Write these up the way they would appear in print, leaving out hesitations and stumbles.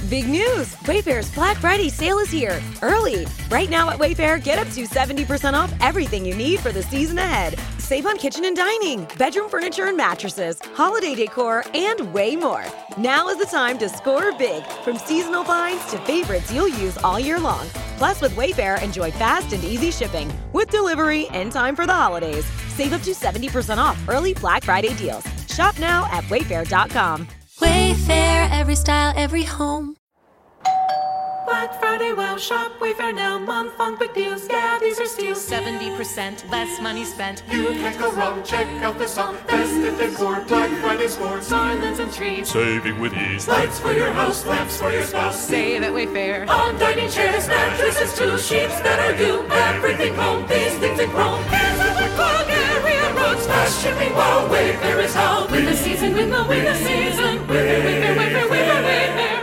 Big news! Wayfair's Black Friday sale is here, early. Right now at Wayfair, get up to 70% off everything you need for the season ahead. Save on kitchen and dining, bedroom furniture and mattresses, holiday decor, and way more. Now is the time to score big, from seasonal finds to favorites you'll use all year long. Plus, with Wayfair, enjoy fast and easy shipping, with delivery in time for the holidays. Save up to 70% off early Black Friday deals. Shop now at wayfair.com. Wayfair, every style, every home. Black Friday, wow, shop Wayfair now. Month-long big deals, yeah, these are steals. 70% less money spent. You can't go wrong, check out this song. Festive decor, Black Friday scores. Garlands and trees, Saving with ease. Lights for your house, lamps for your spouse. Save at Wayfair. on dining chairs, mattresses too, sheets that are you. Everything home, these things in chrome. Here's the quick Bulgarian rugs. Fast shipping, wow, Wayfair is how. Win the season, win the season. Wayfair, Wayfair, Wayfair, Wayfair.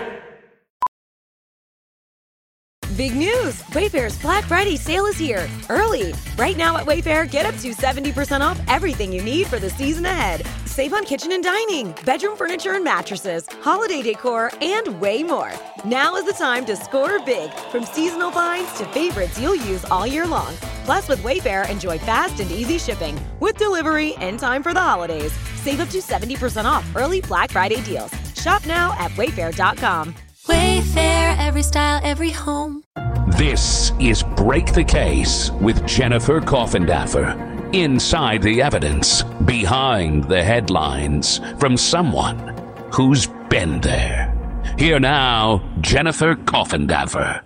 Big news! Wayfair's Black Friday sale is here, early. Right now at Wayfair, get up to 70% off everything you need for the season ahead. Save on kitchen and dining, bedroom furniture and mattresses, holiday decor, and way more. Now is the time to score big, from seasonal finds to favorites you'll use all year long. Plus, with Wayfair, enjoy fast and easy shipping, with delivery in time for the holidays. Save up to 70% off early Black Friday deals. Shop now at wayfair.com. Wayfair, every style, every home. This is Break the Case with Jennifer Coffindaffer. Inside the evidence, behind the headlines, from someone who's been there. Here now, Jennifer Coffindaffer.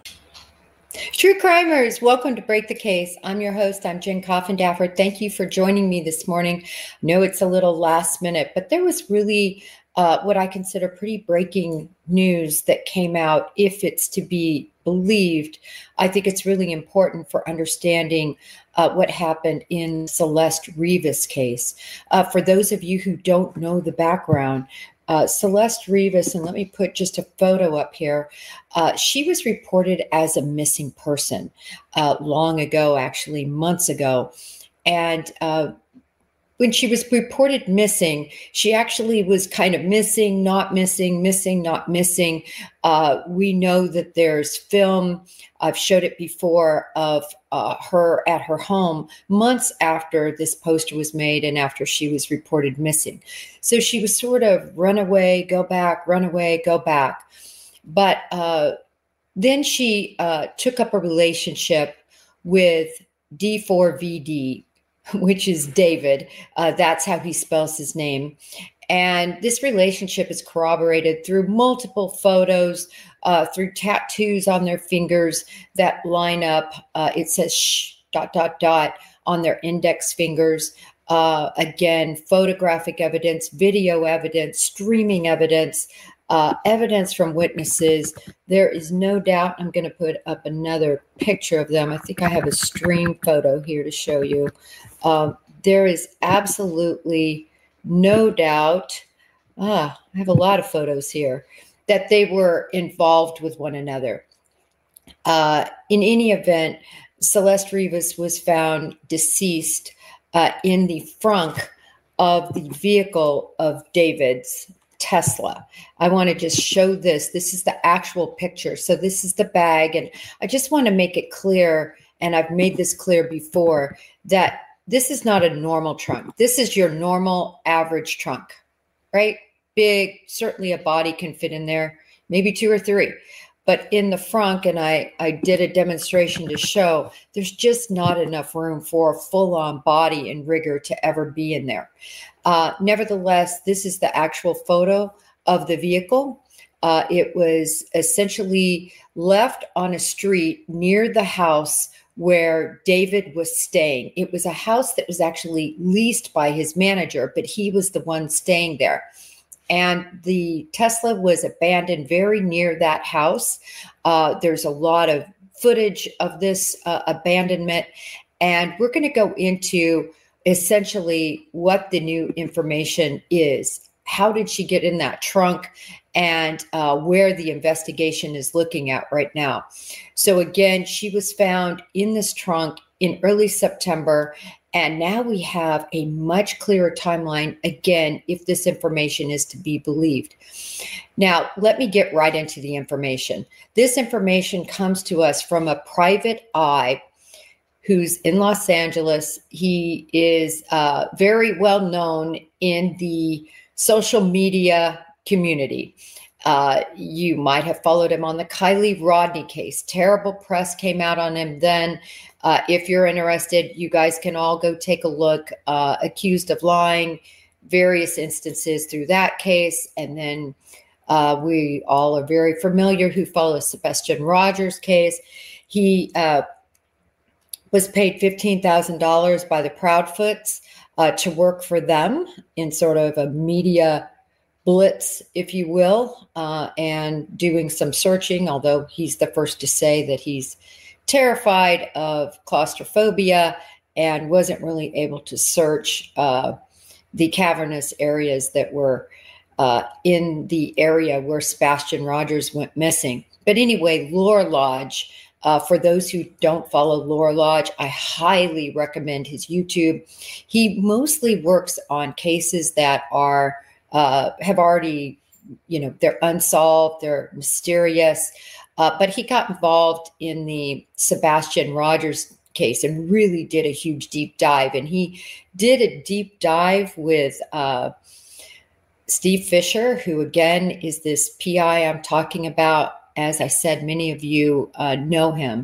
True crimers, welcome to Break the Case. I'm your host. I'm Jen Coffindaffer. Thank you for joining me this morning. I know it's a little last minute, but there was really what I consider pretty breaking news that came out. If it's to be believed, I think it's really important for understanding what happened in Celeste Rivas' case. For those of you who don't know the background, Celeste Rivas, and let me put just a photo up here, she was reported as a missing person long ago, actually months ago. And when she was reported missing, she actually was kind of missing, not missing, missing, not missing. We know that there's film, I've showed it before, of her at her home months after this poster was made and after she was reported missing. So she was sort of run away, go back, run away, go back. But then she took up a relationship with D4VD, which is David. That's how he spells his name. And this relationship is corroborated through multiple photos, through tattoos on their fingers that line up. It says shh, ... on their index fingers. Again, photographic evidence, video evidence, streaming evidence, evidence from witnesses. There is no doubt. I'm going to put up another picture of them. I think I have a stream photo here to show you. There is absolutely no doubt. I have a lot of photos here that they were involved with one another. In any event, Celeste Rivas was found deceased in the frunk of the vehicle of David's Tesla. I want to just show this. This is the actual picture. So this is the bag. And I just want to make it clear, and I've made this clear before, that this is not a normal trunk. This is your normal average trunk, right? Big, certainly a body can fit in there, maybe two or three. But in the front, and I did a demonstration to show, there's just not enough room for a full-on body and rigor to ever be in there. Nevertheless, this is the actual photo of the vehicle. It was essentially left on a street near the house where David was staying. It was a house that was actually leased by his manager, but he was the one staying there. And the Tesla was abandoned very near that house. There's a lot of footage of this abandonment. And we're going to go into essentially what the new information is. How did she get in that trunk? And where the investigation is looking at right now. So again, she was found in this trunk in early September, And now we have a much clearer timeline, again, if this information is to be believed. Now, let me get right into the information. This information comes to us from a private eye who's in Los Angeles. He is very well known in the social media community. You might have followed him on the Kylie Rodney case. Terrible press came out on him then. If you're interested, you guys can all go take a look. Accused of lying, various instances through that case. And then we all are very familiar who follows Sebastian Rogers' case. He was paid $15,000 by the Proudfoots to work for them in sort of a media blitz, if you will, and doing some searching, although he's the first to say that he's terrified of claustrophobia and wasn't really able to search the cavernous areas that were in the area where Sebastian Rogers went missing. But anyway, Laura Lodge, for those who don't follow Laura Lodge, I highly recommend his YouTube. He mostly works on cases that are have already, they're unsolved, they're mysterious. But he got involved in the Sebastian Rogers case and really did a huge deep dive. And he did a deep dive with Steve Fisher, who again is this PI I'm talking about. As I said, many of you know him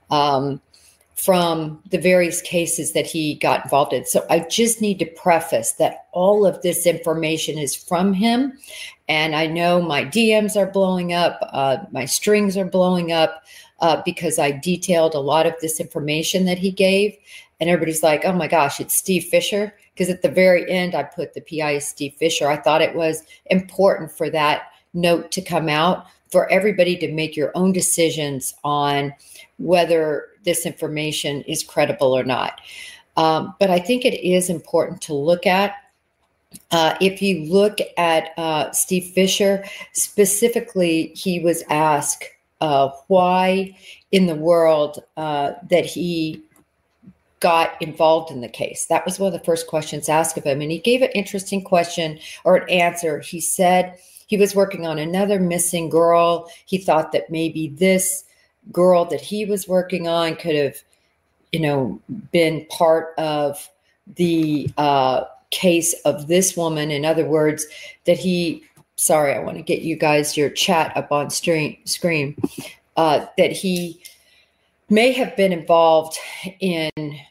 from the various cases that he got involved in. So I just need to preface that all of this information is from him. And I know my DMs are blowing up, my strings are blowing up because I detailed a lot of this information that he gave. And everybody's like, oh my gosh, it's Steve Fisher. Because at the very end, I put the PI as Steve Fisher. I thought it was important for that note to come out for everybody to make your own decisions on whether this information is credible or not. But I think it is important to look at. If you look at Steve Fisher, specifically, he was asked why in the world that he got involved in the case. That was one of the first questions asked of him. And he gave an interesting question or an answer. He said he was working on another missing girl. He thought that maybe this girl that he was working on could have, been part of the case of this woman. In other words, that I want to get you guys your chat up on screen, that he may have been involved in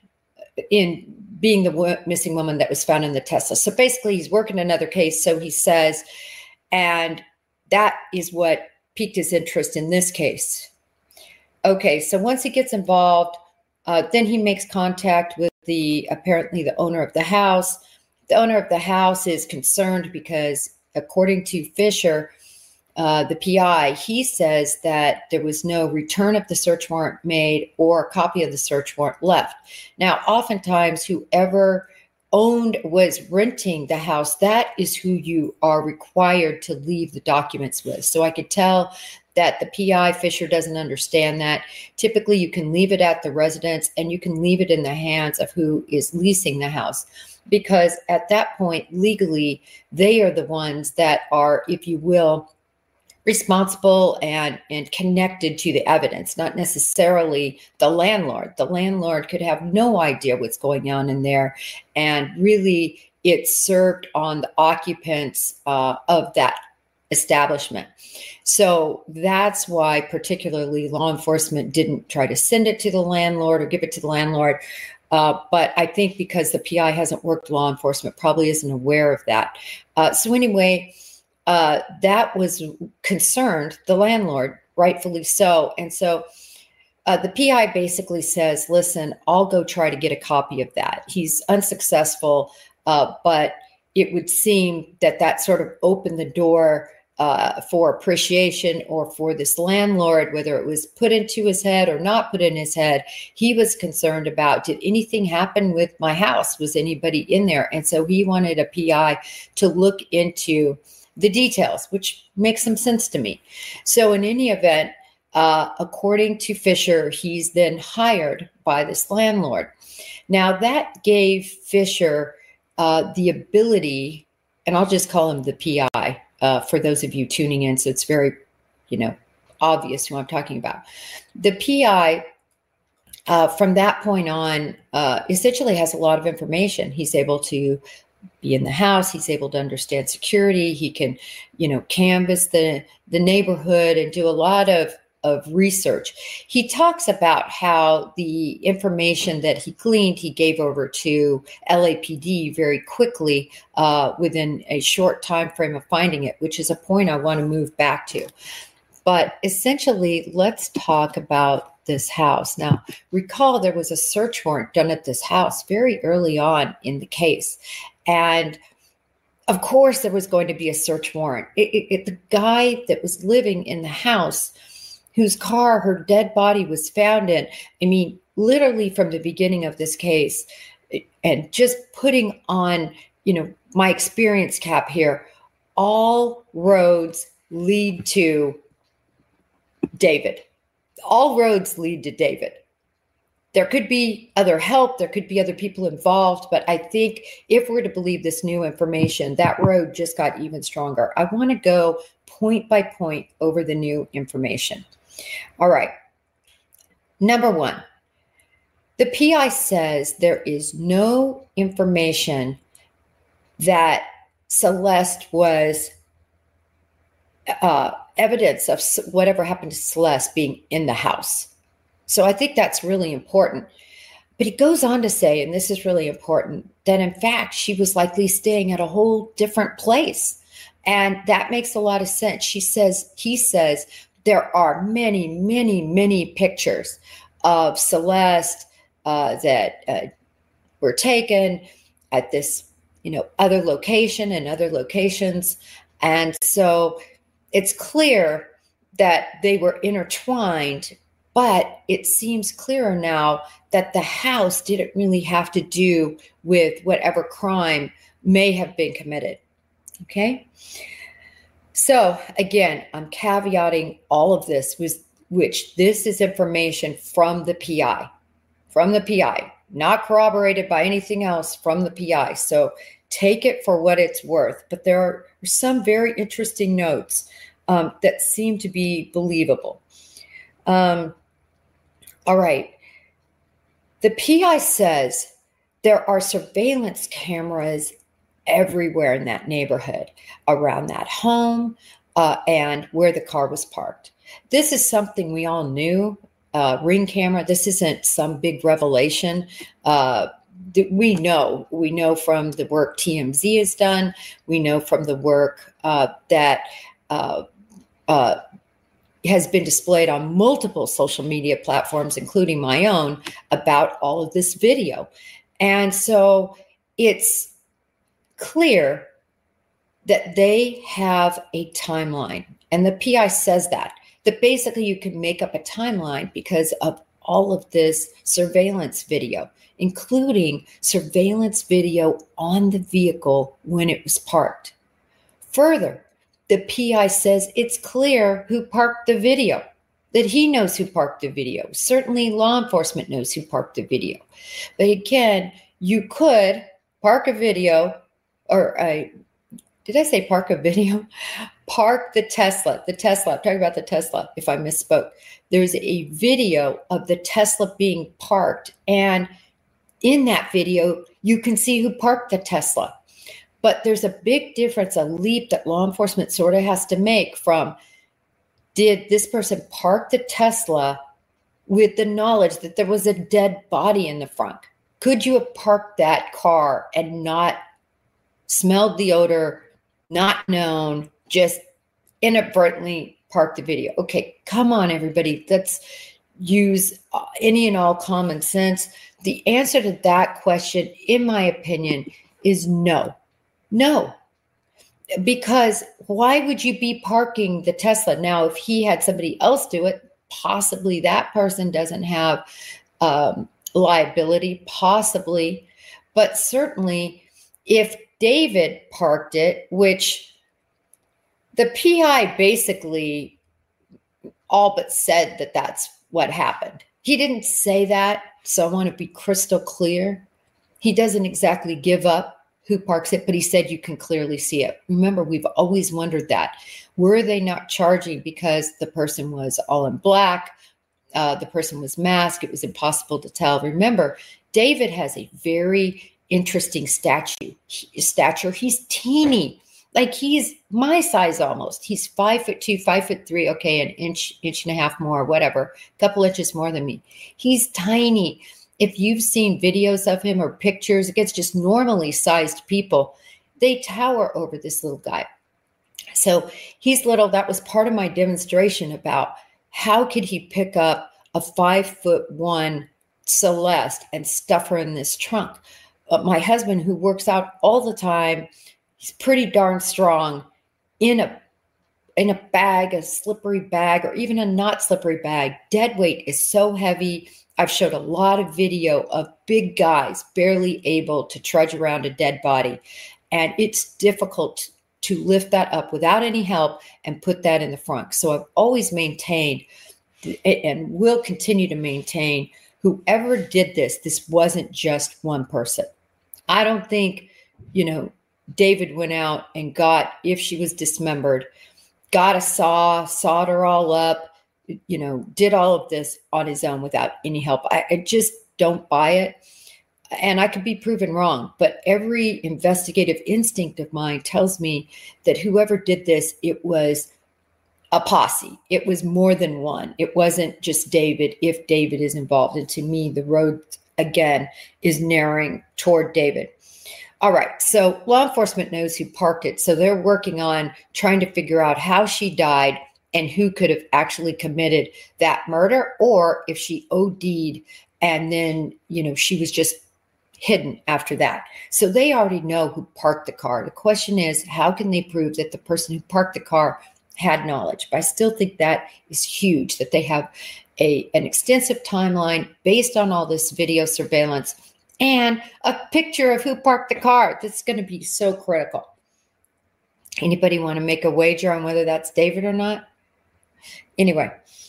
being the missing woman that was found in the Tesla. So basically, he's working another case, so he says, and that is what piqued his interest in this case. Okay, so once he gets involved, then he makes contact with apparently the owner of the house. The owner of the house is concerned because, according to Fisher, the PI, he says that there was no return of the search warrant made or a copy of the search warrant left. Now, oftentimes, whoever was renting the house, that is who you are required to leave the documents with. So I could tell that the PI, Fisher, doesn't understand that. Typically, you can leave it at the residence and you can leave it in the hands of who is leasing the house. Because at that point, legally, they are the ones that are, if you will, responsible and connected to the evidence, not necessarily the landlord. The landlord could have no idea what's going on in there. And really, it's served on the occupants of that establishment. So that's why particularly law enforcement didn't try to send it to the landlord or give it to the landlord. But I think because the PI hasn't worked law enforcement, probably isn't aware of that. So anyway, that was concerned the landlord, rightfully so. And so the PI basically says, listen, I'll go try to get a copy of that. He's unsuccessful, but it would seem that sort of opened the door for appreciation, or for this landlord, whether it was put into his head or not put in his head. He was concerned about, did anything happen with my house? Was anybody in there? And so he wanted a PI to look into the details, which makes some sense to me. So in any event, According to Fisher, he's then hired by this landlord. Now, that gave Fisher the ability, and I'll just call him the PI for those of you tuning in, so it's very, obvious who I'm talking about. The PI, from that point on, essentially has a lot of information. He's able to be in the house. He's able to understand security. He can, canvass the neighborhood and do a lot of research. He talks about how the information that he gleaned, he gave over to LAPD very quickly within a short time frame of finding it, which is a point I want to move back to. But essentially, let's talk about this house. Now, recall there was a search warrant done at this house very early on in the case. And of course, there was going to be a search warrant. The guy that was living in the house, whose car her dead body was found in, I mean, literally from the beginning of this case, and just putting on, my experience cap here, all roads lead to David. All roads lead to David. There could be other help. There could be other people involved. But I think if we're to believe this new information, that road just got even stronger. I want to go point by point over the new information. All right. Number one, the PI says there is no information that Celeste was evidence of whatever happened to Celeste being in the house. So I think that's really important. But he goes on to say, and this is really important, that in fact, she was likely staying at a whole different place. And that makes a lot of sense. He says, there are many, many, many pictures of Celeste that were taken at this, other location and other locations. And so it's clear that they were intertwined, but it seems clearer now that the house didn't really have to do with whatever crime may have been committed. Okay? So again, I'm caveating all of this, which this is information from the PI, not corroborated by anything else, from the PI. So take it for what it's worth. But there are some very interesting notes that seem to be believable. All right. The PI says there are surveillance cameras everywhere in that neighborhood, around that home, and where the car was parked. This is something we all knew. Ring camera. This isn't some big revelation. We know from the work TMZ has done. We know from the work that has been displayed on multiple social media platforms, including my own, about all of this video. And so it's clear that they have a timeline. And the PI says that basically you can make up a timeline because of all of this surveillance video, including surveillance video on the vehicle when it was parked. Further, the PI says it's clear who parked the video, that he knows who parked the video. Certainly law enforcement knows who parked the video. But again, you could park a video, did I say park a video? Park the Tesla. I'm talking about the Tesla, if I misspoke. There's a video of the Tesla being parked. And in that video, you can see who parked the Tesla. But there's a big difference, a leap that law enforcement sort of has to make from, did this person park the Tesla with the knowledge that there was a dead body in the front? Could you have parked that car and not smelled the odor, not known, just inadvertently parked the video? Okay, come on, everybody. Let's use any and all common sense. The answer to that question, in my opinion, is no. No, because why would you be parking the Tesla? Now, if he had somebody else do it, possibly that person doesn't have liability, possibly. But certainly, if David parked it, which the PI basically all but said that that's what happened. He didn't say that, so I want to be crystal clear. He doesn't exactly give up who parks it, but he said you can clearly see it. Remember, we've always wondered that. Were they not charging because the person was all in black? The person was masked. It was impossible to tell. Remember, David has a very interesting stature. He's teeny. Like he's my size almost. He's 5'2", 5'3". Okay, an inch and a half more, whatever, a couple inches more than me. He's tiny. If you've seen videos of him or pictures against just normally sized people, they tower over this little guy. So he's little. That was part of my demonstration about how could he pick up a 5'1" Celeste and stuff her in this trunk. My husband, who works out all the time, he's pretty darn strong, in a bag, a slippery bag, or even a not slippery bag. Dead weight is so heavy. I've showed a lot of video of big guys barely able to trudge around a dead body. And it's difficult to lift that up without any help and put that in the front. So I've always maintained and will continue to maintain, whoever did this wasn't just one person. I don't think, David went out and got, if she was dismembered, got a saw, sawed her all up, did all of this on his own without any help. I just don't buy it. And I could be proven wrong, but every investigative instinct of mine tells me that whoever did this, it was a posse. It was more than one. It wasn't just David, if David is involved. And to me, the road, again, is narrowing toward David. All right. So law enforcement knows who parked it. So they're working on trying to figure out how she died and who could have actually committed that murder, or if she OD'd and then, she was just hidden after that. So they already know who parked the car. The question is, how can they prove that the person who parked the car had knowledge? But I still think that is huge, that they have an extensive timeline based on all this video surveillance and a picture of who parked the car. That's going to be so critical. Anybody want to make a wager on whether that's David or not? Anyway,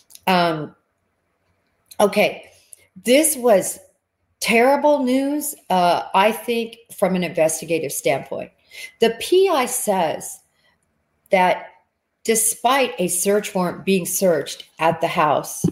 okay, this was terrible news, I think, from an investigative standpoint. The PI says that despite a search warrant being searched at the house,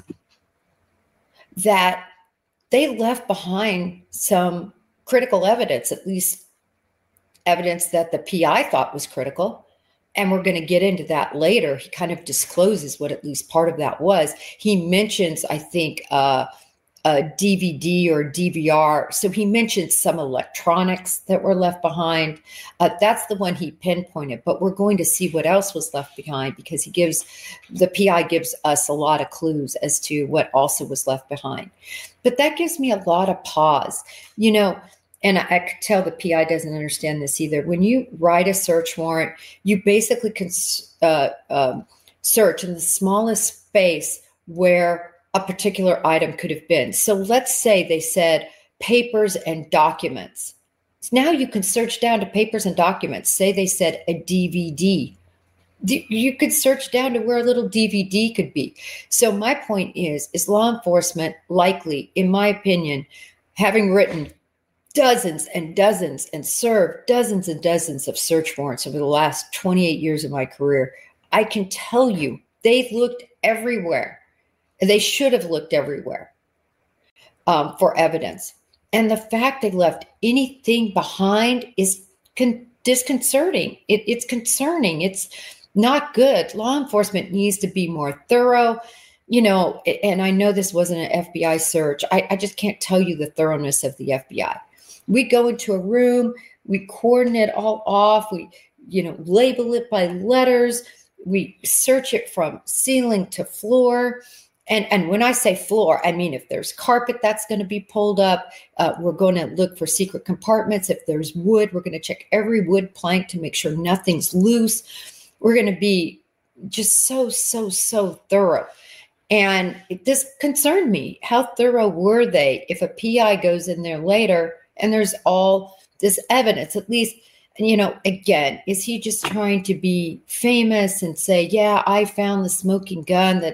that they left behind some critical evidence, at least evidence that the PI thought was critical. And we're going to get into that later. He kind of discloses what at least part of that was. He mentions, I think, a DVD or DVR. So he mentioned some electronics that were left behind. That's the one he pinpointed. But we're going to see what else was left behind, because the PI gives us a lot of clues as to what also was left behind. But that gives me a lot of pause, and I could tell the PI doesn't understand this either. When you write a search warrant, you basically can search in the smallest space where a particular item could have been. So let's say they said papers and documents. So now you can search down to papers and documents. Say they said a DVD. You could search down to where a little DVD could be. So my point is law enforcement likely, in my opinion, having written dozens and dozens and served dozens and dozens of search warrants over the last 28 years of my career, I can tell you they've looked everywhere. They should have looked everywhere for evidence. And the fact they left anything behind is disconcerting. It's concerning. It's not good. Law enforcement needs to be more thorough. And I know this wasn't an FBI search. I just can't tell you the thoroughness of the FBI. We go into a room, we cordon it all off, we, label it by letters, we search it from ceiling to floor. And when I say floor, I mean, if there's carpet, that's going to be pulled up. We're going to look for secret compartments. If there's wood, we're going to check every wood plank to make sure nothing's loose. We're going to be just so thorough. And this concerned me. How thorough were they? If a PI goes in there later and there's all this evidence, at least, again, is he just trying to be famous and say, yeah, I found the smoking gun that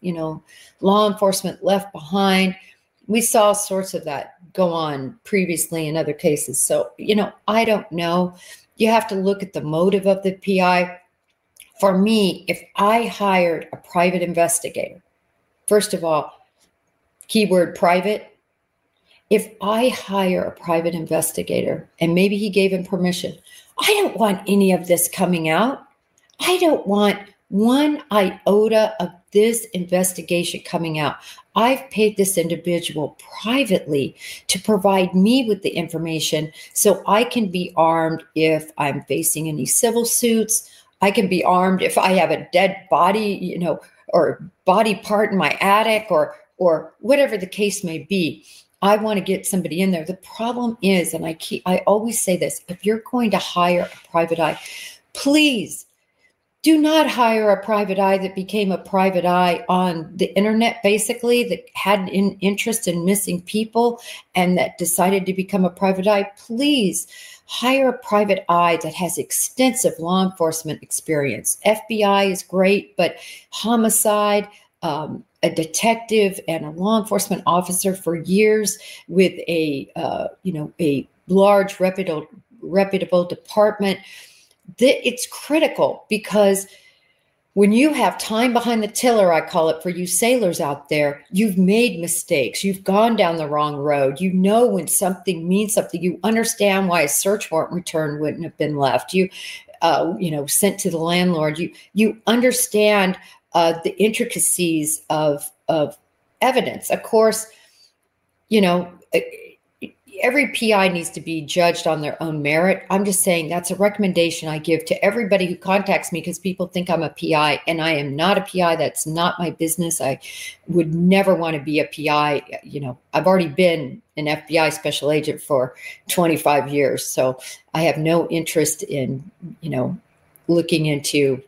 law enforcement left behind. We saw all sorts of that go on previously in other cases. So, I don't know. You have to look at the motive of the PI. For me, if I hired a private investigator, first of all, keyword private, if I hire a private investigator and maybe he gave him permission, I don't want any of this coming out. I don't want one iota of this investigation coming out. I've paid this individual privately to provide me with the information so I can be armed if I'm facing any civil suits. I can be armed if I have a dead body, or body part in my attic or whatever the case may be. I want to get somebody in there. The problem is, and I always say this, if you're going to hire a private eye, please do not hire a private eye that became a private eye on the internet, basically, that had an interest in missing people and that decided to become a private eye. Please hire a private eye that has extensive law enforcement experience. FBI is great, but homicide, a detective and a law enforcement officer for years with a large reputable department. It's critical, because when you have time behind the tiller, I call it, for you sailors out there, you've made mistakes. You've gone down the wrong road. You know when something means something. You understand why a search warrant return wouldn't have been left. You sent to the landlord. You understand the intricacies of evidence. Of course, every PI needs to be judged on their own merit. I'm just saying that's a recommendation I give to everybody who contacts me, because people think I'm a PI, and I am not a PI. That's not my business. I would never want to be a PI. I've already been an FBI special agent for 25 years. So I have no interest in, looking into,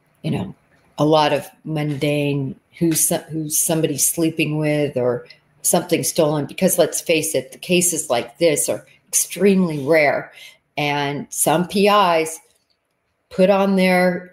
a lot of mundane, who's somebody sleeping with or something stolen, because let's face it, the cases like this are extremely rare. And some PIs put on their,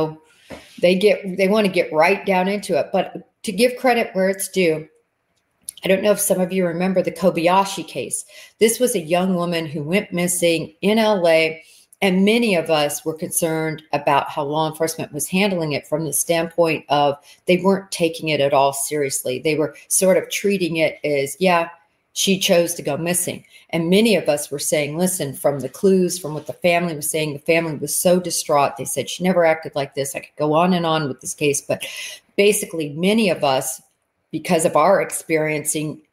they want to get right down into it. But to give credit where it's due, I don't know if some of you remember the Kobayashi case. This was a young woman who went missing in LA, and many of us were concerned about how law enforcement was handling it from the standpoint of they weren't taking it at all seriously. They were sort of treating it as, she chose to go missing. And many of us were saying, listen, from the clues, from what the family was saying, the family was so distraught. They said, she never acted like this. I could go on and on with this case. But basically, many of us, because of our experience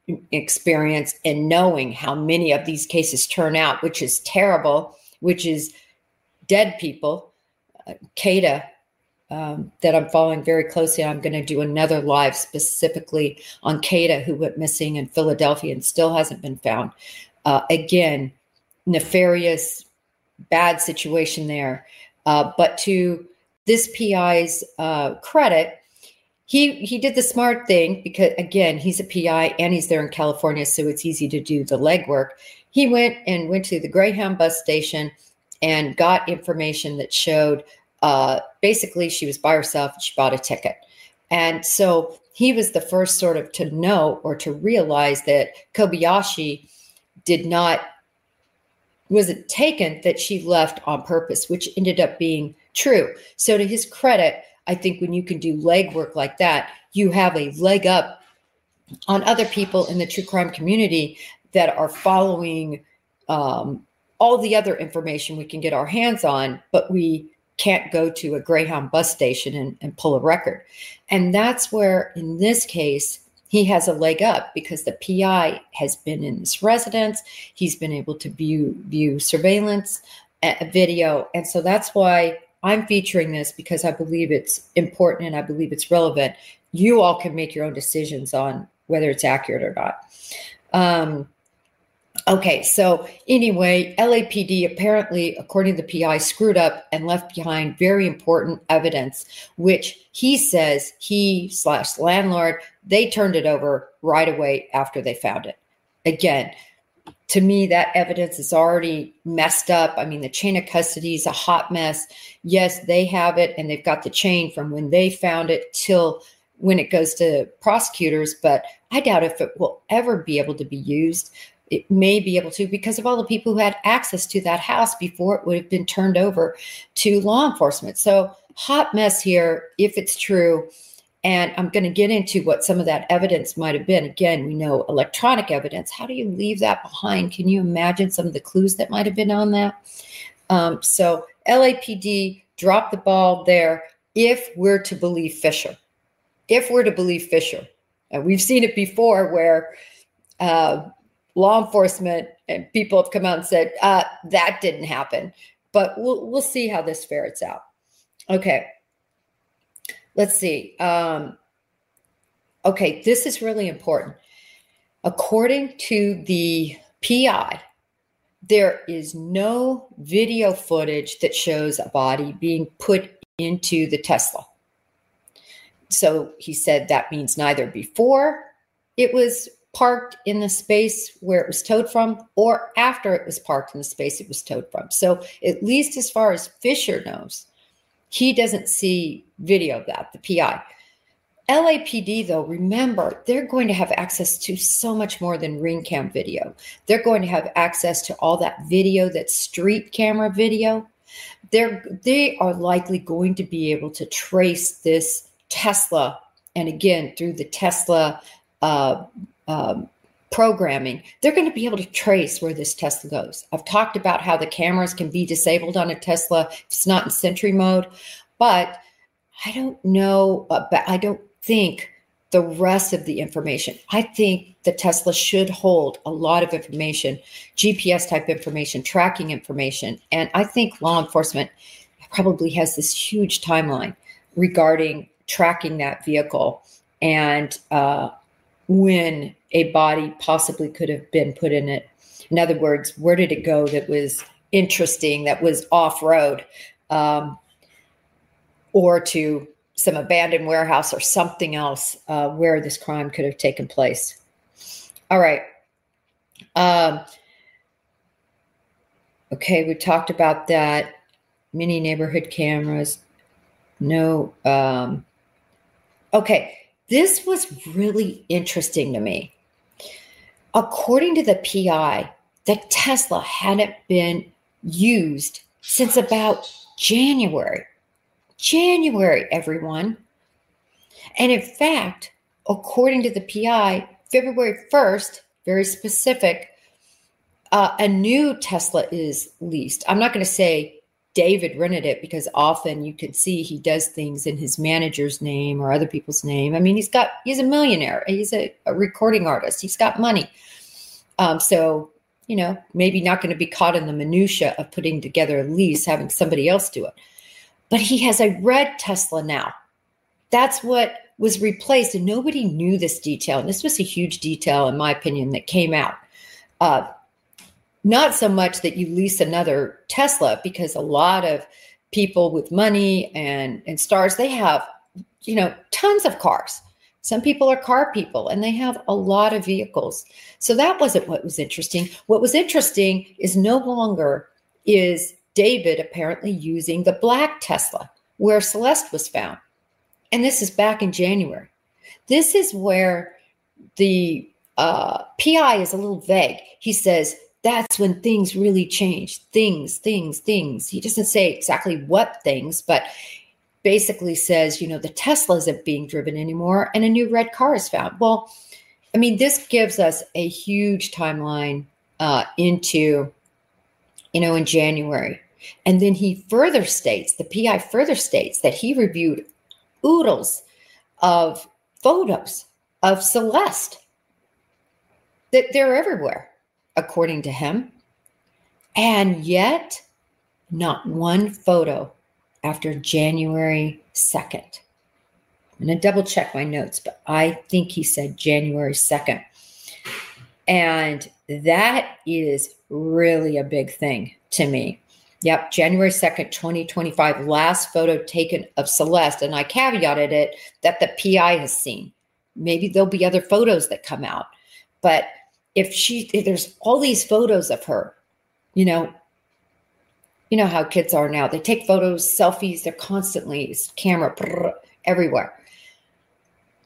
and knowing how many of these cases turn out, which is terrible, which is dead people, Kata, that I'm following very closely. I'm going to do another live specifically on Kata, who went missing in Philadelphia and still hasn't been found. Again, nefarious, bad situation there. But to this PI's credit, he did the smart thing, because, again, he's a PI and he's there in California, so it's easy to do the legwork. He went to the Greyhound bus station and got information that showed basically she was by herself and she bought a ticket. And so he was the first sort of to know or to realize that Kobayashi wasn't taken, that she left on purpose, which ended up being true. So to his credit, I think when you can do legwork like that, you have a leg up on other people in the true crime community that are following all the other information we can get our hands on, but we can't go to a Greyhound bus station and pull a record. And that's where, in this case, he has a leg up, because the PI has been in this residence. He's been able to view surveillance video. And so that's why I'm featuring this, because I believe it's important and I believe it's relevant. You all can make your own decisions on whether it's accurate or not. Okay, so anyway, LAPD apparently, according to the PI, screwed up and left behind very important evidence, which he says he/landlord, they turned it over right away after they found it. Again, to me, that evidence is already messed up. I mean, the chain of custody is a hot mess. Yes, they have it, and they've got the chain from when they found it till when it goes to prosecutors, but I doubt if it will ever be able to be used. It may be able to because of all the people who had access to that house before it would have been turned over to law enforcement. So hot mess here, if it's true. And I'm going to get into what some of that evidence might have been. Again, we know electronic evidence. How do you leave that behind? Can you imagine some of the clues that might have been on that? So LAPD dropped the ball there if we're to believe Fisher. If we're to believe Fisher. And we've seen it before where law enforcement and people have come out and said, that didn't happen. But we'll see how this ferrets out. Okay. Let's see. Okay, this is really important. According to the PI, there is no video footage that shows a body being put into the Tesla. So he said that means neither before it was parked in the space where it was towed from or after it was parked in the space it was towed from. So at least as far as Fisher knows, he doesn't see video of that, the PI. LAPD, though, remember, they're going to have access to so much more than ring cam video. They're going to have access to all that video, that street camera video. They are likely going to be able to trace this Tesla, and again, through the Tesla programming, they're going to be able to trace where this Tesla goes. I've talked about how the cameras can be disabled on a Tesla if it's not in Sentry mode, but I don't know, but I don't think the rest of the information. I think the Tesla should hold a lot of information, GPS type information, tracking information, and I think law enforcement probably has this huge timeline regarding tracking that vehicle and when a body possibly could have been put in it. In other words, where did it go that was interesting, that was off-road, or to some abandoned warehouse or something else where this crime could have taken place. All right. Okay, we talked about that. Mini neighborhood cameras. No. Okay, this was really interesting to me. According to the PI, the Tesla hadn't been used since about January, everyone. And in fact, according to the PI, February 1st, very specific, a new Tesla is leased. I'm not going to say David rented it because often you can see he does things in his manager's name or other people's name. I mean, he's a millionaire. He's a recording artist. He's got money. So, maybe not going to be caught in the minutia of putting together a lease, having somebody else do it. But he has a red Tesla now. That's what was replaced. And nobody knew this detail. And this was a huge detail, in my opinion, that came out. Not so much that you lease another Tesla, because a lot of people with money and stars, they have, tons of cars. Some people are car people and they have a lot of vehicles. So that wasn't what was interesting. What was interesting is no longer is David apparently using the black Tesla where Celeste was found. And this is back in January. This is where the PI is a little vague. He says, that's when things really change. Things. He doesn't say exactly what things, but basically says, the Tesla isn't being driven anymore and a new red car is found. Well, I mean, this gives us a huge timeline into, in January. And then he further states, the PI further states that he reviewed oodles of photos of Celeste, that they're everywhere, according to him. And yet, not one photo after January 2nd. I'm going to double check my notes, but I think he said January 2nd. And that is really a big thing to me. Yep, January 2nd, 2025, last photo taken of Celeste. And I caveated it that the PI has seen. Maybe there'll be other photos that come out. But if there's all these photos of her, you know how kids are now. They take photos, selfies, they're constantly camera everywhere.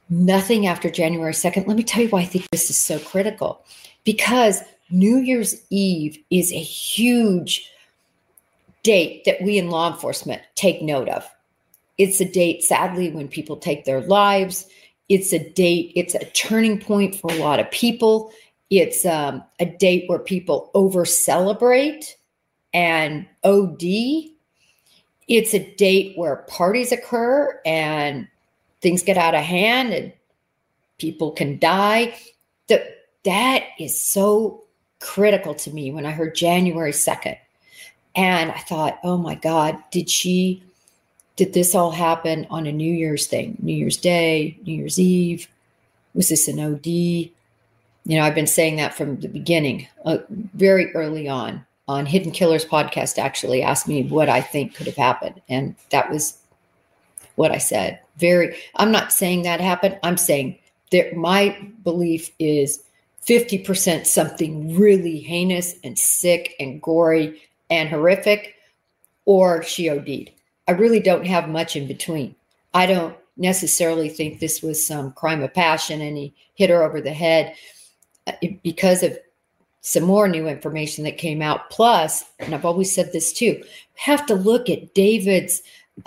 nothing after January 2nd. Let me tell you why I think this is so critical. Because New Year's Eve is a huge date that we in law enforcement take note of. It's a date, sadly, when people take their lives. It's a date, it's a turning point for a lot of people. It's a date where people over-celebrate and OD. It's a date where parties occur and things get out of hand and people can die. That is so critical to me when I heard January 2nd. And I thought, oh my God, did this all happen on a New Year's thing? New Year's Day, New Year's Eve? Was this an OD? I've been saying that from the beginning, very early on Hidden Killers podcast, actually asked me what I think could have happened. And that was what I said. I'm not saying that happened. I'm saying that my belief is 50% something really heinous and sick and gory and horrific, or she OD'd. I really don't have much in between. I don't necessarily think this was some crime of passion and he hit her over the head because of some more new information that came out. Plus, and I've always said this too, have to look at David's,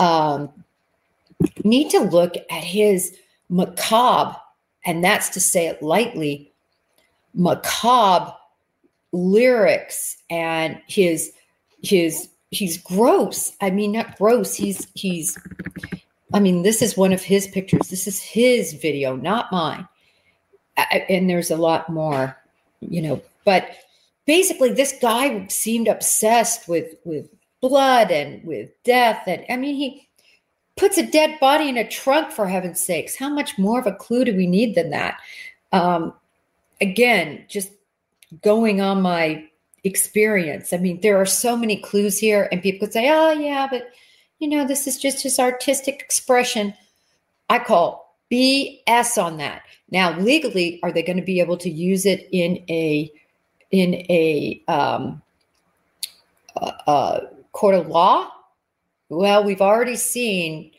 need to look at his macabre, and that's to say it lightly, macabre lyrics, and he's gross. I mean, not gross. This is one of his pictures. This is his video, not mine. And there's a lot more, but basically this guy seemed obsessed with blood and with death. And he puts a dead body in a trunk, for heaven's sakes. How much more of a clue do we need than that? Again, just going on my experience. There are so many clues here, and people could say, oh yeah, but this is just his artistic expression. I call BS on that. Now, legally, are they going to be able to use it in a court of law? Well, we've already seen,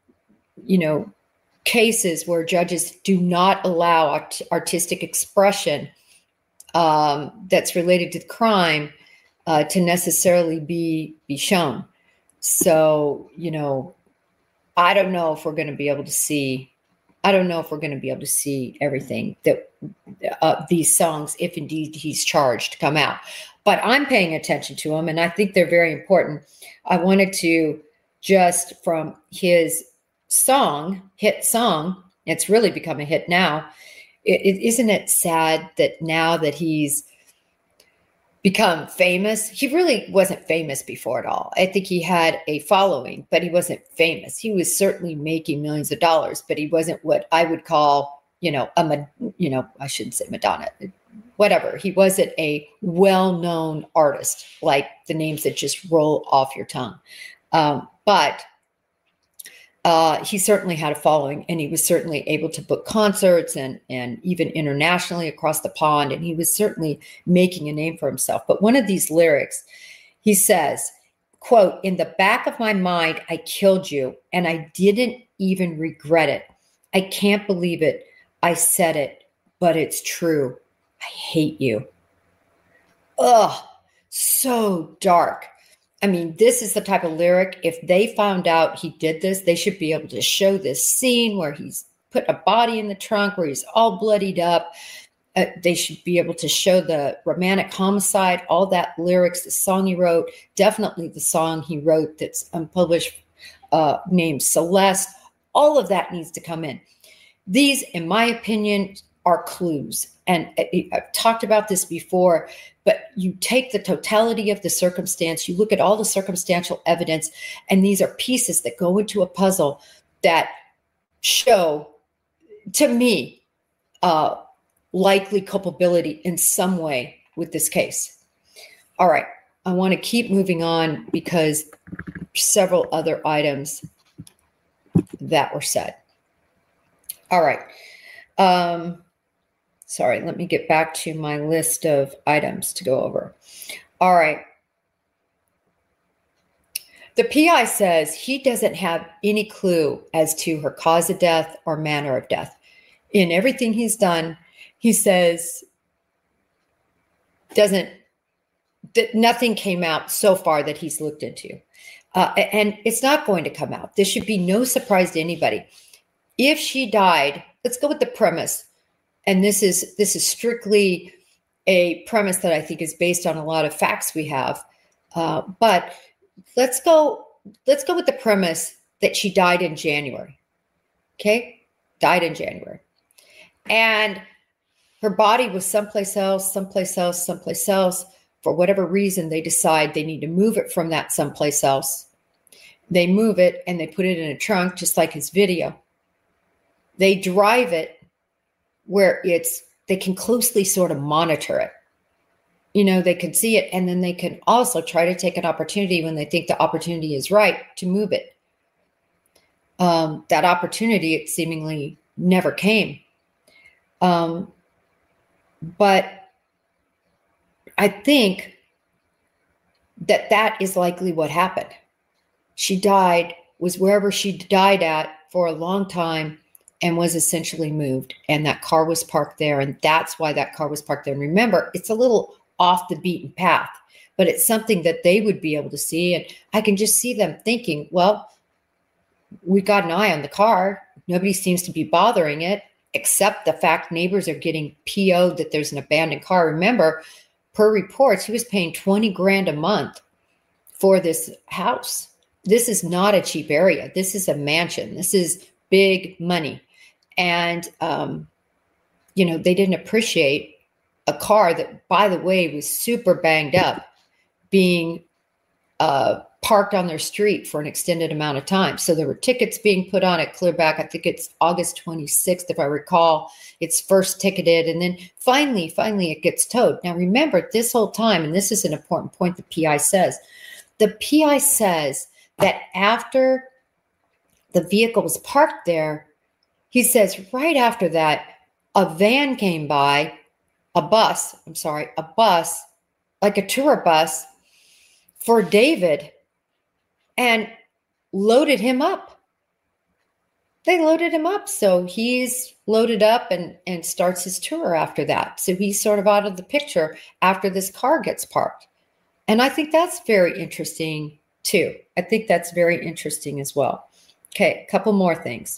cases where judges do not allow artistic expression that's related to the crime to necessarily be shown. So, I don't know if we're going to be able to see. I don't know if we're going to be able to see everything that these songs, if indeed he's charged, to come out. But I'm paying attention to them, and I think they're very important. I wanted to just from his hit song, it's really become a hit now. Isn't it sad that now that he's become famous, he really wasn't famous before at all. I think he had a following, but he wasn't famous. He was certainly making millions of dollars, but he wasn't what I would call, I shouldn't say Madonna, whatever. He wasn't a well-known artist, like the names that just roll off your tongue. But he certainly had a following, and he was certainly able to book concerts and even internationally across the pond. And he was certainly making a name for himself. But one of these lyrics, he says, quote, "In the back of my mind, I killed you, and I didn't even regret it. I can't believe it. I said it, but it's true. I hate you." Ugh, so dark. This is the type of lyric, if they found out he did this, they should be able to show this scene where he's put a body in the trunk, where he's all bloodied up. They should be able to show the romantic homicide, all that lyrics, the song he wrote, definitely the song he wrote that's unpublished, named Celeste. All of that needs to come in. These, in my opinion, are clues. And I've talked about this before, but you take the totality of the circumstance, you look at all the circumstantial evidence, and these are pieces that go into a puzzle that show, to me, likely culpability in some way with this case. All right, I want to keep moving on because several other items that were said. All right. Sorry, let me get back to my list of items to go over. All right. The PI says he doesn't have any clue as to her cause of death or manner of death. in everything he's done, he says nothing came out so far that he's looked into. And it's not going to come out. This should be no surprise to anybody. If she died, let's go with the premise. And this is strictly a premise that I think is based on a lot of facts we have. But let's go with the premise that she died in January. Okay? Died in January. And her body was someplace else. For whatever reason, they decide they need to move it from that someplace else. They move it and they put it in a trunk, just like his video. They drive it where they can closely sort of monitor it. They can see it, and then they can also try to take an opportunity when they think the opportunity is right to move it. That opportunity, it seemingly never came. But I think that is likely what happened. She was wherever she died at for a long time and was essentially moved. And that car was parked there. And that's why that car was parked there. And remember, it's a little off the beaten path, but it's something that they would be able to see. And I can just see them thinking, well, we got an eye on the car. Nobody seems to be bothering it, except the fact neighbors are getting PO'd that there's an abandoned car. Remember, per reports, he was paying $20,000 a month for this house. This is not a cheap area. This is a mansion. This is big money. And, they didn't appreciate a car that, by the way, was super banged up being parked on their street for an extended amount of time. So there were tickets being put on it clear back. I think it's August 26th, if I recall. It's first ticketed, and then finally it gets towed. Now, remember, this whole time, and this is an important point the PI says, that after the vehicle was parked there, he says right after that, a van came by, a bus, like a tour bus for David, and loaded him up. They loaded him up. So he's loaded up and starts his tour after that. So he's sort of out of the picture after this car gets parked. And I think that's very interesting too. I think that's very interesting as well. Okay, a couple more things.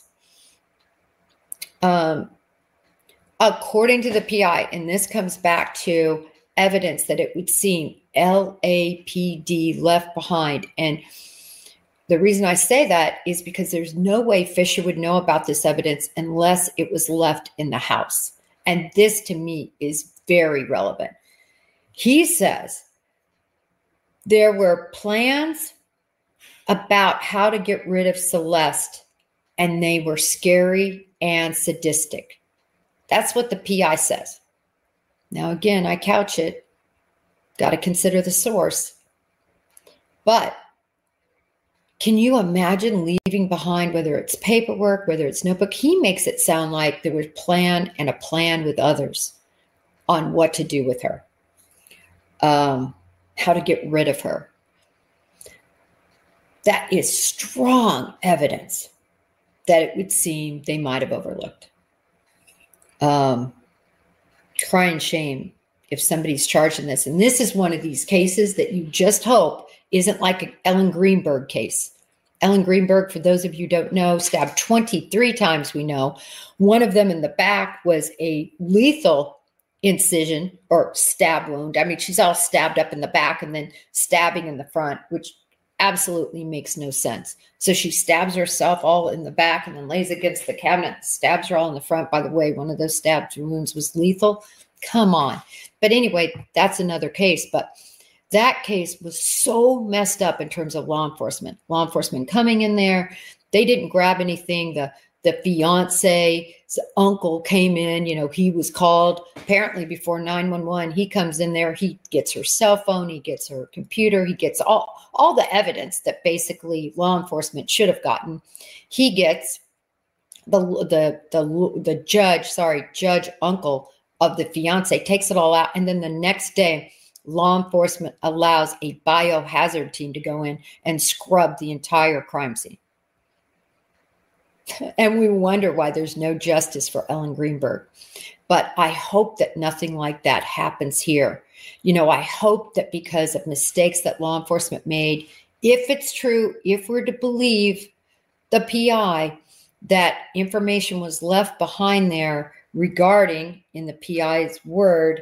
According to the PI, and this comes back to evidence that it would seem LAPD left behind. And the reason I say that is because there's no way Fisher would know about this evidence unless it was left in the house. And this, to me, is very relevant. He says there were plans about how to get rid of Celeste, and they were scary and sadistic. That's what the PI says. Now, again, I couch it. Got to consider the source. But can you imagine leaving behind, whether it's paperwork, whether it's notebook? He makes it sound like there was plan and a plan with others on what to do with her, how to get rid of her. That is strong evidence that it would seem they might have overlooked. Crying shame if somebody's charged in this. And this is one of these cases that you just hope isn't like an Ellen Greenberg case. Ellen Greenberg, for those of you who don't know, stabbed 23 times, we know. One of them in the back was a lethal incision or stab wound. I mean, she's all stabbed up in the back and then stabbing in the front, which absolutely makes no sense. So she stabs herself all in the back and then lays against the cabinet, stabs her all in the front. By the way, one of those stabbed wounds was lethal. Come on. But anyway, that's another case. But that case was so messed up in terms of law enforcement. Law enforcement coming in there. They didn't grab anything. The fiance's uncle came in. He was called apparently before 911. He comes in there. He gets her cell phone. He gets her computer. He gets all the evidence that basically law enforcement should have gotten. He gets the judge uncle of the fiance, takes it all out. And then the next day, law enforcement allows a biohazard team to go in and scrub the entire crime scene. And we wonder why there's no justice for Ellen Greenberg. But I hope that nothing like that happens here. I hope that because of mistakes that law enforcement made, if it's true, if we're to believe the PI, that information was left behind there regarding, in the PI's words,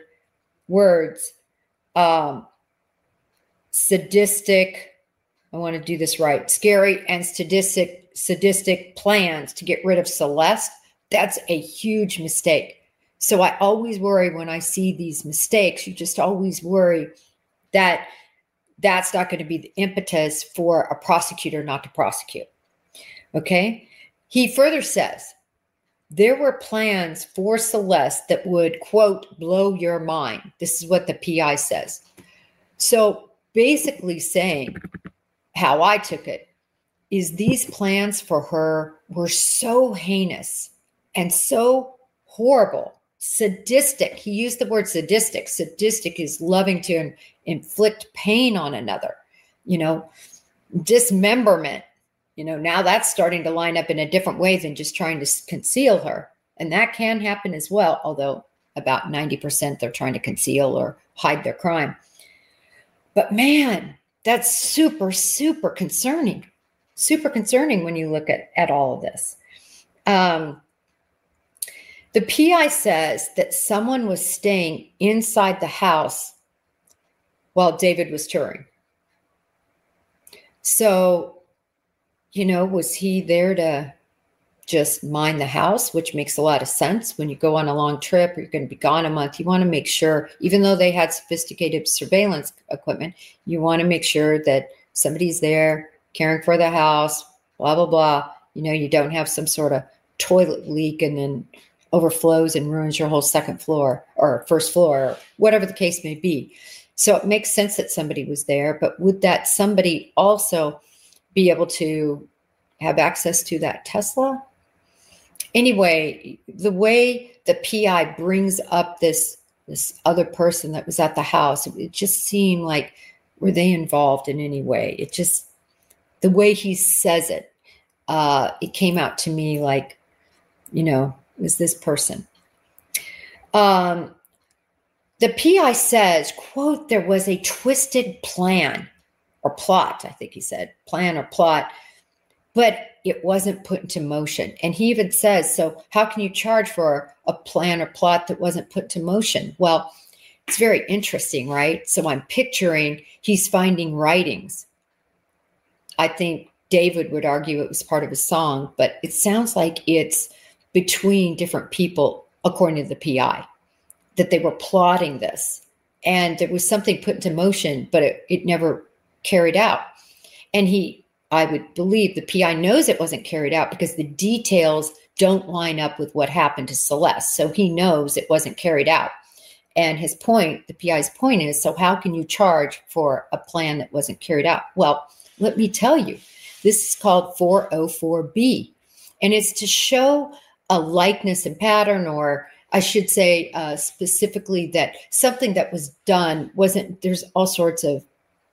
sadistic, I want to do this right, scary and sadistic plans to get rid of Celeste. That's a huge mistake. So I always worry when I see these mistakes, you just always worry that that's not going to be the impetus for a prosecutor not to prosecute. Okay. He further says, there were plans for Celeste that would, quote, blow your mind. This is what the PI says. So basically saying, how I took it, is these plans for her were so heinous and so horrible, sadistic. He used the word sadistic. Sadistic is loving to inflict pain on another, dismemberment. Now that's starting to line up in a different way than just trying to conceal her. And that can happen as well, although about 90% they're trying to conceal or hide their crime. But man, that's super, super concerning. Super concerning when you look at all of this. The PI says that someone was staying inside the house while David was touring. So, was he there to just mind the house, which makes a lot of sense. When you go on a long trip, or you're going to be gone a month, you want to make sure, even though they had sophisticated surveillance equipment, you want to make sure that somebody's there caring for the house, blah, blah, blah. You don't have some sort of toilet leak and then overflows and ruins your whole second floor or first floor, or whatever the case may be. So it makes sense that somebody was there, but would that somebody also be able to have access to that Tesla? Anyway, the way the PI brings up this other person that was at the house, it just seemed like, were they involved in any way? It just, the way he says it, it came out to me like, it was this person. The PI says, quote, there was a twisted plan or plot, I think he said, plan or plot, but it wasn't put into motion. And he even says, so how can you charge for a plan or plot that wasn't put to motion? Well, it's very interesting, right? So I'm picturing he's finding writings. I think David would argue it was part of a song, but it sounds like it's between different people, according to the PI, that they were plotting this. And there was something put into motion, but it never carried out. And I would believe the PI knows it wasn't carried out because the details don't line up with what happened to Celeste. So he knows it wasn't carried out. And his point, the PI's point is, so how can you charge for a plan that wasn't carried out? Well, let me tell you, this is called 404B. And it's to show a likeness and pattern, or I should say specifically that something that was done wasn't, there's all sorts of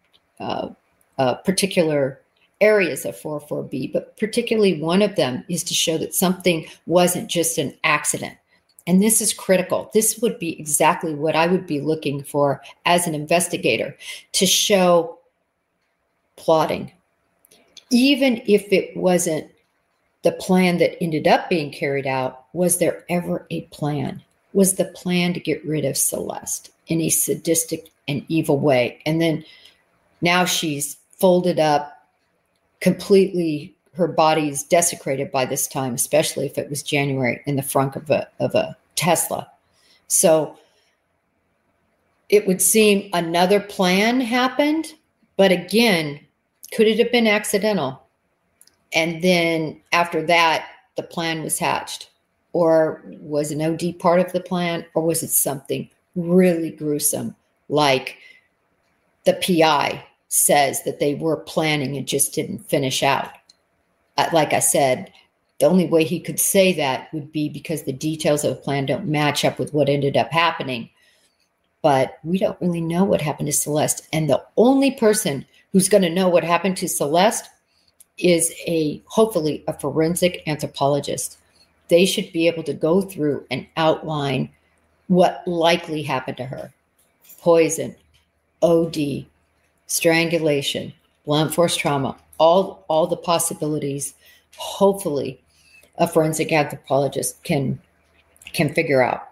particular areas of 404B, but particularly one of them is to show that something wasn't just an accident. And this is critical. This would be exactly what I would be looking for as an investigator, to show plotting. Even if it wasn't the plan that ended up being carried out, was there ever a plan? Was the plan to get rid of Celeste in a sadistic and evil way? And then now she's folded up, completely, her body's desecrated by this time, especially if it was January, in the front of a Tesla. So it would seem another plan happened, but again, could it have been accidental? And then after that, the plan was hatched. Or was an OD part of the plan? Or was it something really gruesome, like the PI says that they were planning and just didn't finish out? Like I said, the only way he could say that would be because the details of the plan don't match up with what ended up happening. But we don't really know what happened to Celeste. And the only person who's going to know what happened to Celeste is hopefully a forensic anthropologist. They should be able to go through and outline what likely happened to her. Poison, OD, strangulation, blunt force trauma, all the possibilities. Hopefully a forensic anthropologist can figure out.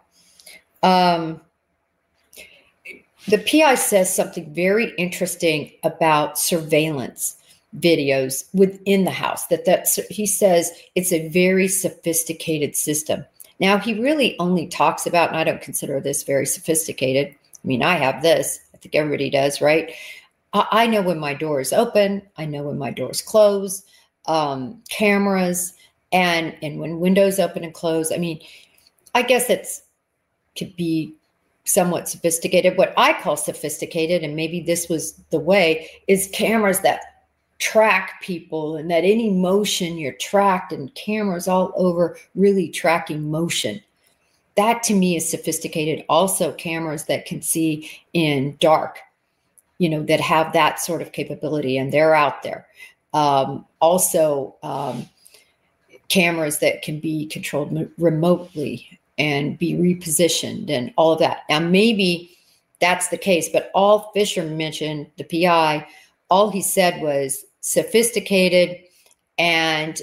The PI says something very interesting about surveillance videos within the house, he says it's a very sophisticated system. Now, he really only talks about, and I don't consider this very sophisticated. I mean, I have this. I think everybody does, right? I know when my door is open. I know when my doors close, cameras, and when windows open and close. I mean, I guess could be somewhat sophisticated. What I call sophisticated, and maybe this was the way, is cameras that track people, and that any motion you're tracked, and cameras all over really tracking motion. That to me is sophisticated. Also cameras that can see in dark, that have that sort of capability, and they're out there. Also cameras that can be controlled remotely and be repositioned and all of that. Now, maybe that's the case, but all Fisher mentioned, the PI, all he said was sophisticated, and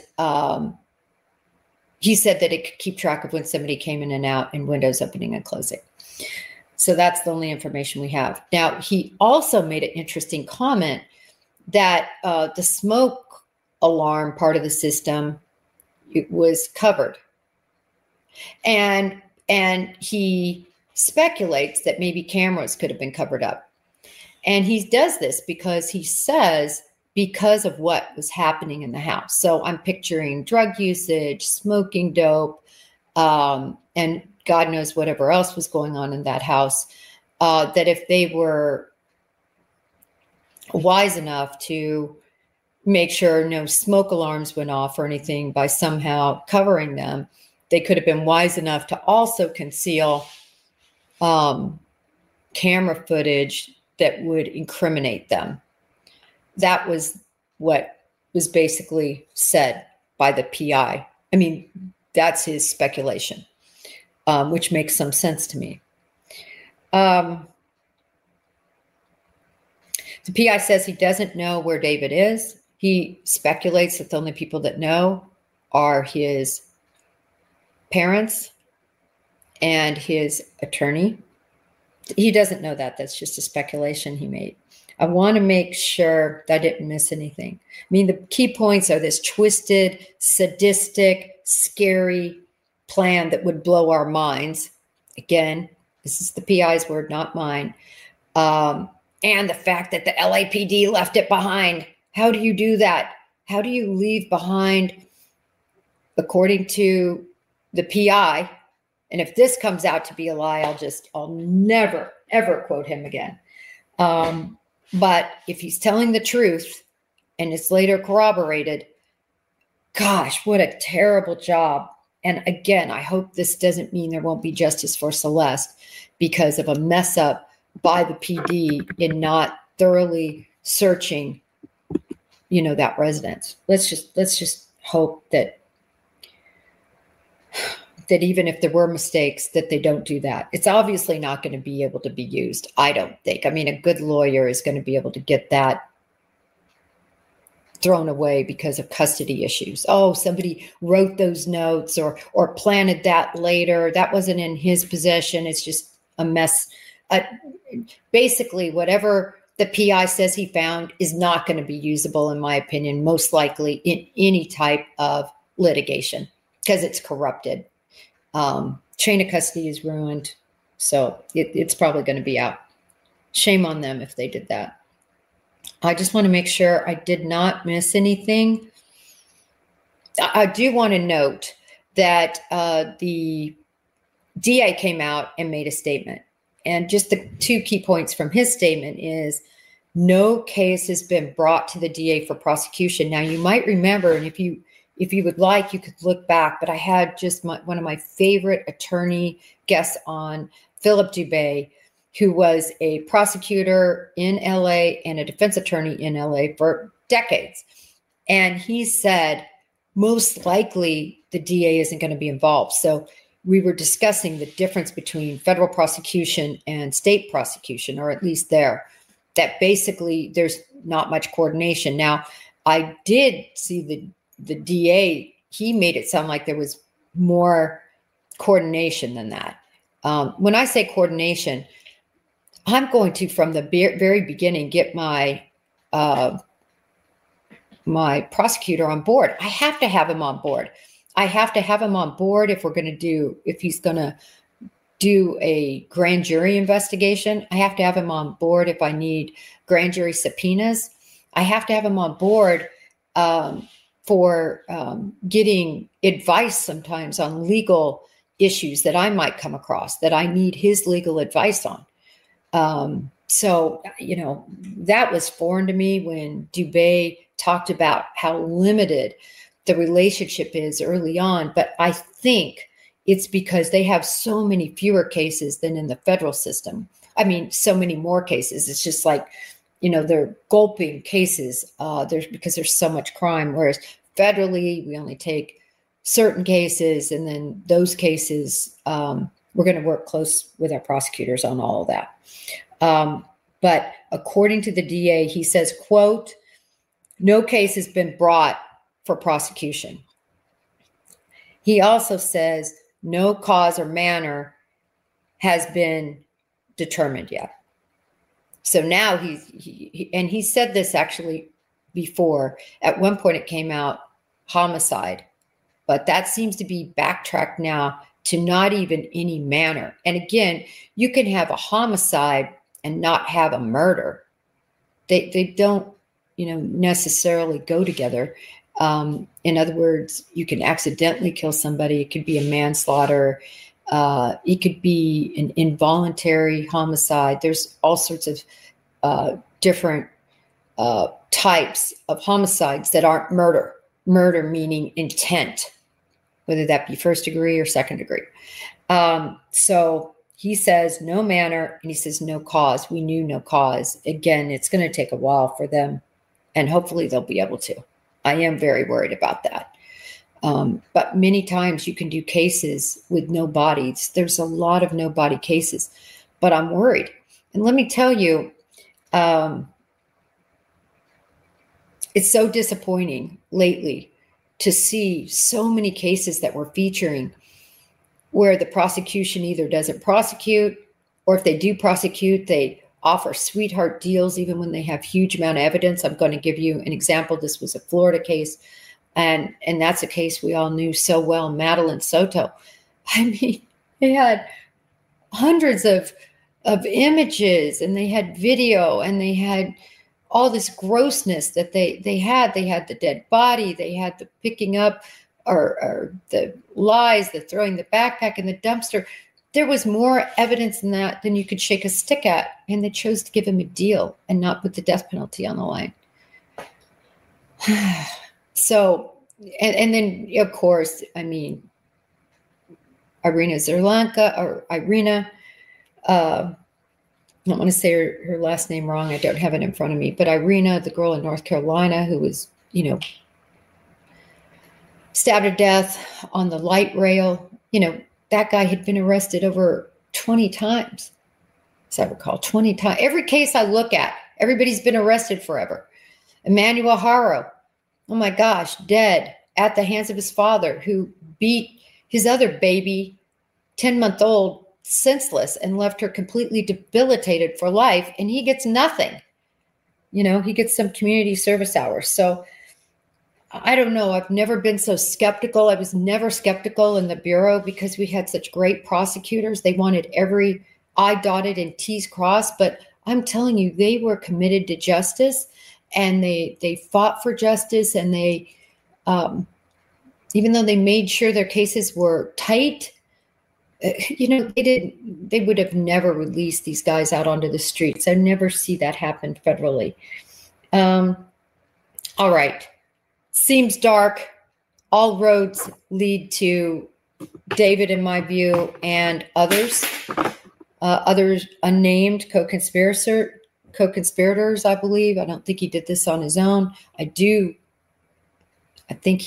he said that it could keep track of when somebody came in and out and windows opening and closing. So that's the only information we have. Now, he also made an interesting comment that the smoke alarm part of the system, it was covered. And he speculates that maybe cameras could have been covered up. And he does this because he says, because of what was happening in the house. So I'm picturing drug usage, smoking dope, and God knows whatever else was going on in that house, that if they were wise enough to make sure no smoke alarms went off or anything by somehow covering them, they could have been wise enough to also conceal camera footage that would incriminate them. That was what was basically said by the PI. I mean, that's his speculation, which makes some sense to me. The PI says he doesn't know where David is. He speculates that the only people that know are his parents and his attorney. He doesn't know that. That's just a speculation he made. I want to make sure that I didn't miss anything. I mean, the key points are this twisted, sadistic, scary plan that would blow our minds. Again, this is the PI's word, not mine. And the fact that the LAPD left it behind. How do you do that? How do you leave behind, according to the PI? And if this comes out to be a lie, I'll never, ever quote him again. But if he's telling the truth and it's later corroborated, gosh, what a terrible job. And again, I hope this doesn't mean there won't be justice for Celeste because of a mess up by the PD in not thoroughly searching, that residence. Let's just hope that even if there were mistakes, that they don't do that. It's obviously not going to be able to be used, I don't think. I mean, a good lawyer is going to be able to get that thrown away because of custody issues. Oh, somebody wrote those notes or planted that later. That wasn't in his possession. It's just a mess. Basically, whatever the PI says he found is not going to be usable, in my opinion, most likely in any type of litigation because it's corrupted. Chain of custody is ruined. So it's probably going to be out. Shame on them if they did that. I just want to make sure I did not miss anything. I do want to note that the DA came out and made a statement. And just the two key points from his statement is no case has been brought to the DA for prosecution. Now, you might remember, and if you would like, you could look back, but I had just one of my favorite attorney guests on, Philip Dubé, who was a prosecutor in LA and a defense attorney in LA for decades. And he said, most likely the DA isn't going to be involved. So we were discussing the difference between federal prosecution and state prosecution, or at least that basically there's not much coordination. Now, I did see the DA, he made it sound like there was more coordination than that. When I say coordination, I'm going to, from the very beginning, get my my prosecutor on board. I have to have him on board. I have to have him on board if he's going to do a grand jury investigation. I have to have him on board if I need grand jury subpoenas. I have to have him on board for getting advice sometimes on legal issues that I might come across that I need his legal advice on. So, that was foreign to me when Dubé talked about how limited the relationship is early on. But I think it's because they have so many fewer cases than in the federal system. I mean, so many more cases. It's just like, they're gulping cases because there's so much crime. Whereas federally, we only take certain cases, and then those cases, we're going to work close with our prosecutors on all of that. But according to the DA, he says, quote, no case has been brought for prosecution. He also says no cause or manner has been determined yet. So now he said this actually before. At one point it came out homicide, but that seems to be backtracked now to not even any manner. And again, you can have a homicide and not have a murder. They don't, necessarily go together. In other words, you can accidentally kill somebody. It could be a manslaughter. It could be an involuntary homicide. There's all sorts of different types of homicides that aren't murder. Murder meaning intent, whether that be first degree or second degree. So he says no manner, and he says no cause. We knew no cause. Again, it's going to take a while for them, and hopefully they'll be able to. I am very worried about that. But many times you can do cases with no bodies. There's a lot of no body cases, but I'm worried. And let me tell you, it's so disappointing lately to see so many cases that we're featuring where the prosecution either doesn't prosecute, or if they do prosecute, they offer sweetheart deals even when they have huge amount of evidence. I'm going to give you an example. This was a Florida case, and that's a case we all knew so well, Madeline Soto. I mean, they had hundreds of images, and they had video, and they had all this grossness that they had. They had the dead body. They had the picking up or the lies, the throwing the backpack in the dumpster. There was more evidence in that than you could shake a stick at, and they chose to give him a deal and not put the death penalty on the line. So, and then, of course, I mean, Irina Zerlanka, I don't want to say her last name wrong. I don't have it in front of me. But Irina, the girl in North Carolina who was, stabbed to death on the light rail, that guy had been arrested over 20 times, as I recall, 20 times. Every case I look at, everybody's been arrested forever. Emmanuel Haro, oh my gosh, dead at the hands of his father, who beat his other baby, 10-month-old, senseless, and left her completely debilitated for life. And he gets nothing. He gets some community service hours. So I don't know. I've never been so skeptical. I was never skeptical in the Bureau because we had such great prosecutors. They wanted every I dotted and T's crossed. But I'm telling you, they were committed to justice, and they fought for justice. And they, even though they made sure their cases were tight, they would have never released these guys out onto the streets. I never see that happen federally. All right. Seems dark. All roads lead to David, in my view, and others unnamed co-conspirators, I believe. I don't think he did this on his own. I do I think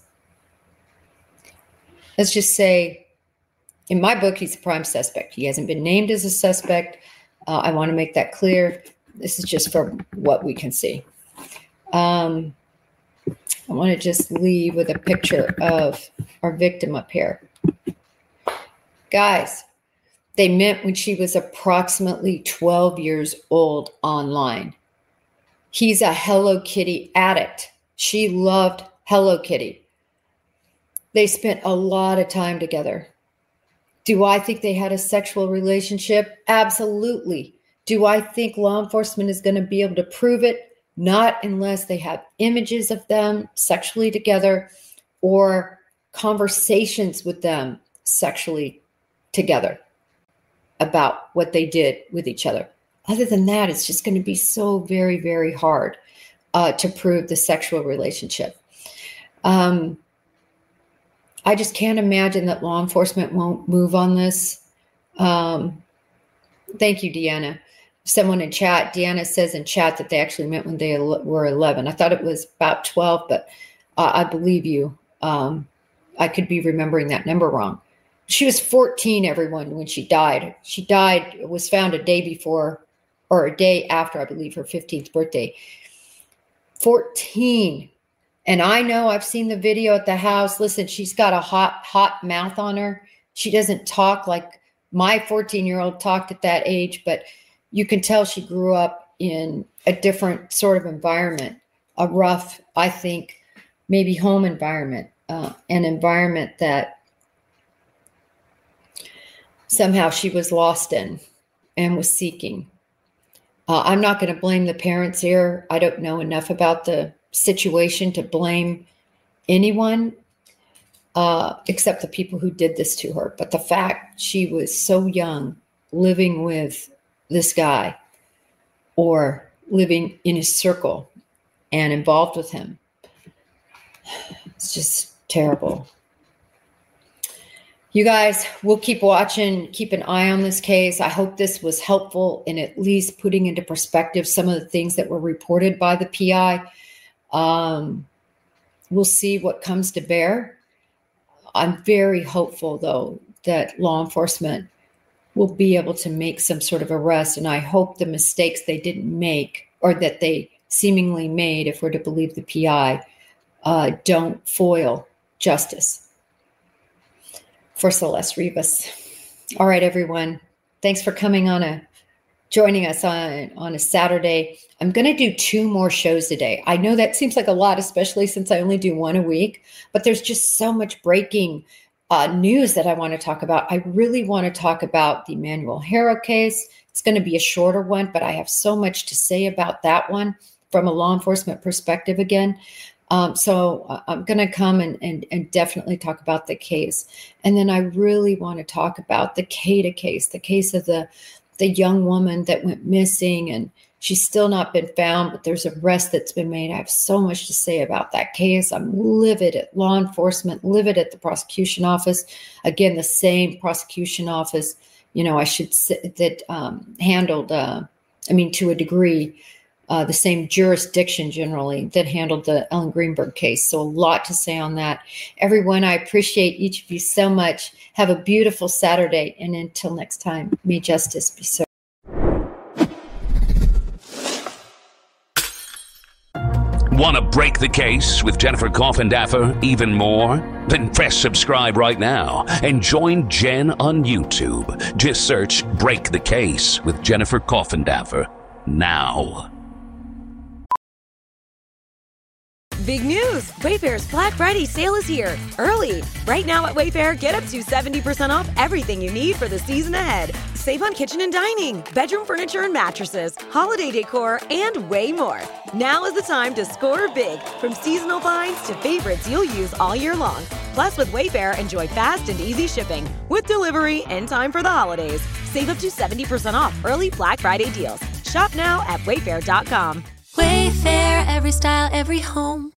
let's just say, in my book, he's a prime suspect. He hasn't been named as a suspect. I want to make that clear. This is just from what we can see. I want to just leave with a picture of our victim up here. Guys, they met when she was approximately 12 years old online. He's a Hello Kitty addict. She loved Hello Kitty. They spent a lot of time together. Do I think they had a sexual relationship? Absolutely. Do I think law enforcement is going to be able to prove it? Not unless they have images of them sexually together or conversations with them sexually together about what they did with each other. Other than that, it's just going to be so very, very hard to prove the sexual relationship. I just can't imagine that law enforcement won't move on this. Thank you, Deanna. Someone in chat, Deanna says in chat that they actually met when they were 11. I thought it was about 12, but I believe you. I could be remembering that number wrong. She was 14, everyone, when she died. She died, was found a day before or a day after, I believe, her 15th birthday. 14. And I know I've seen the video at the house. Listen, she's got a hot mouth on her. She doesn't talk like my 14-year-old talked at that age, but you can tell she grew up in a different sort of environment, a rough, I think, maybe home environment, an environment that somehow she was lost in and was seeking. I'm not going to blame the parents here. I don't know enough about the situation to blame anyone except the people who did this to her. But the fact she was so young, living with this guy or living in his circle and involved with him, it's just terrible. You guys, we'll keep watching, keep an eye on this case. I hope this was helpful in at least putting into perspective some of the things that were reported by the PI. We'll see what comes to bear. I'm very hopeful, though, that law enforcement will be able to make some sort of arrest. And I hope the mistakes they didn't make, or that they seemingly made, if we're to believe the PI, don't foil justice for Celeste Rivas. All right, everyone. Thanks for joining us on a Saturday. I'm going to do 2 more shows today. I know that seems like a lot, especially since I only do 1 a week, but there's just so much breaking news that I want to talk about. I really want to talk about the Emmanuel Harrow case. It's going to be a shorter one, but I have so much to say about that one from a law enforcement perspective again. So I'm going to come and definitely talk about the case. And then I really want to talk about the Kada case, the case of the young woman that went missing, and she's still not been found, but there's an arrest that's been made. I have so much to say about that case. I'm livid at law enforcement, livid at the prosecution office. Again, the same prosecution office, I should say, that handled, to a degree, the same jurisdiction generally that handled the Ellen Greenberg case. So a lot to say on that. Everyone, I appreciate each of you so much. Have a beautiful Saturday. And until next time, may justice be served. Want to break the case with Jennifer Coffindaffer even more? Then press subscribe right now and join Jen on YouTube. Just search Break the Case with Jennifer Coffindaffer now. Big news! Wayfair's Black Friday sale is here, early. Right now at Wayfair, get up to 70% off everything you need for the season ahead. Save on kitchen and dining, bedroom furniture and mattresses, holiday decor, and way more. Now is the time to score big, from seasonal finds to favorites you'll use all year long. Plus, with Wayfair, enjoy fast and easy shipping with delivery in time for the holidays. Save up to 70% off early Black Friday deals. Shop now at Wayfair.com. Wayfair, every style, every home.